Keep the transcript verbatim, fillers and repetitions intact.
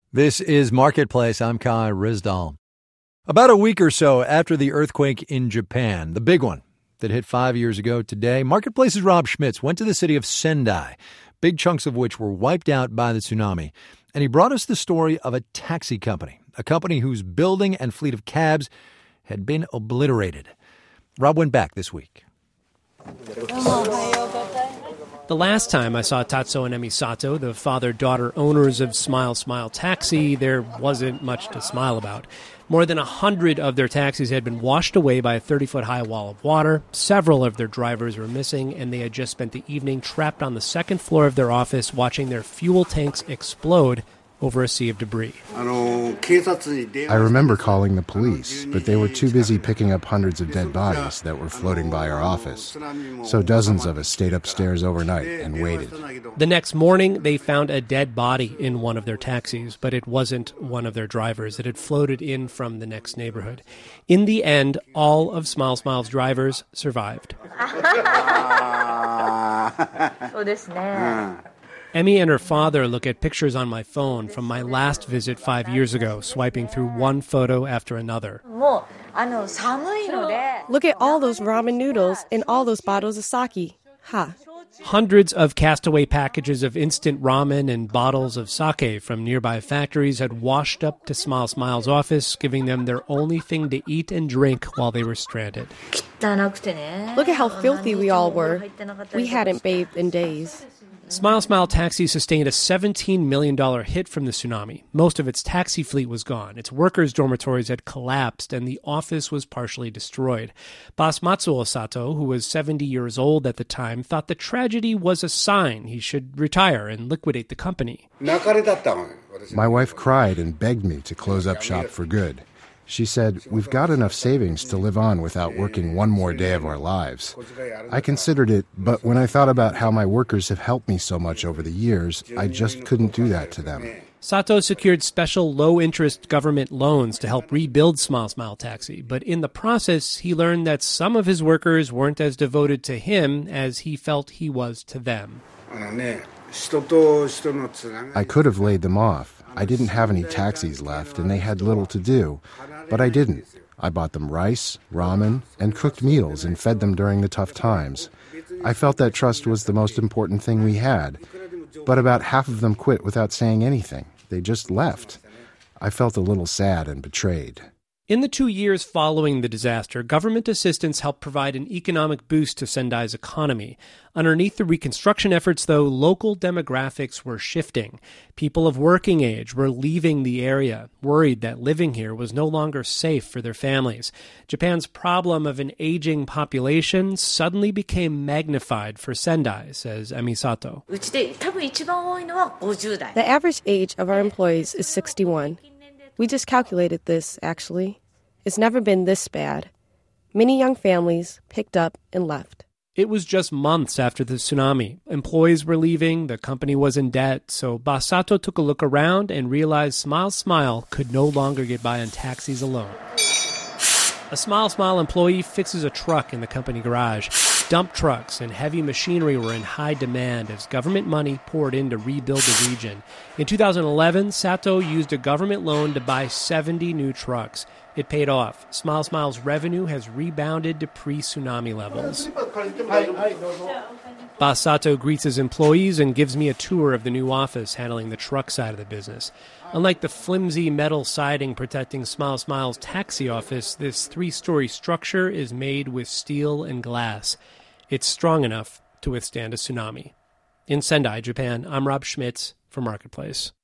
This is Marketplace. I'm Kai Rizdal. About a week or so after the earthquake in Japan, the big one that hit five years ago today, Marketplace's Rob Schmitz went to the city of Sendai, big chunks of which were wiped out by the tsunami. And he brought us the story of a taxi company, a company whose building and fleet of cabs had been obliterated. Rob went back this week. The last time I saw Tatsuo and Emi Sato, the father-daughter owners of Smile Smile Taxi, there wasn't much to smile about. More than a hundred of their taxis had been washed away by a thirty-foot-high wall of water. Several of their drivers were missing, and they had just spent the evening trapped on the second floor of their office watching their fuel tanks explode over a sea of debris. I remember calling the police, but they were too busy picking up hundreds of dead bodies that were floating by our office. So dozens of us stayed upstairs overnight and waited. The next morning, they found a dead body in one of their taxis, but it wasn't one of their drivers. It had floated in from the next neighborhood. In the end, all of Smile Smile's drivers survived. Emi and her father look at pictures on my phone from my last visit five years ago, swiping through one photo after another. Look at all those ramen noodles and all those bottles of sake. Ha. Hundreds of castaway packages of instant ramen and bottles of sake from nearby factories had washed up to Smile Smile's office, giving them their only thing to eat and drink while they were stranded. Look at how filthy we all were. We hadn't bathed in days. Smile Smile Taxi sustained a seventeen million dollars hit from the tsunami. Most of its taxi fleet was gone. Its workers' dormitories had collapsed, and the office was partially destroyed. Boss Matsuo Sato, who was seventy years old at the time, thought the tragedy was a sign he should retire and liquidate the company. My wife cried and begged me to close up shop for good. She said, "We've got enough savings to live on without working one more day of our lives." I considered it, but when I thought about how my workers have helped me so much over the years, I just couldn't do that to them. Sato secured special low-interest government loans to help rebuild Smile Smile Taxi, but in the process, he learned that some of his workers weren't as devoted to him as he felt he was to them. I could have laid them off. I didn't have any taxis left, and they had little to do. But I didn't. I bought them rice, ramen, and cooked meals and fed them during the tough times. I felt that trust was the most important thing we had. But about half of them quit without saying anything. They just left. I felt a little sad and betrayed. In the two years following the disaster, government assistance helped provide an economic boost to Sendai's economy. Underneath the reconstruction efforts, though, local demographics were shifting. People of working age were leaving the area, worried that living here was no longer safe for their families. Japan's problem of an aging population suddenly became magnified for Sendai, says Emi Sato. The average age of our employees is sixty-one. We just calculated this, actually. It's never been this bad. Many young families picked up and left. It was just months after the tsunami. Employees were leaving, the company was in debt, so Boss Sato took a look around and realized Smile Smile could no longer get by on taxis alone. A Smile Smile employee fixes a truck in the company garage. Dump trucks and heavy machinery were in high demand as government money poured in to rebuild the region. In two thousand eleven, Sato used a government loan to buy seventy new trucks. It paid off. Smile Smile's revenue has rebounded to pre-tsunami levels. Boss Sato greets his employees and gives me a tour of the new office handling the truck side of the business. Unlike the flimsy metal siding protecting Smile Smile's taxi office, this three-story structure is made with steel and glass. It's strong enough to withstand a tsunami. In Sendai, Japan, I'm Rob Schmitz for Marketplace.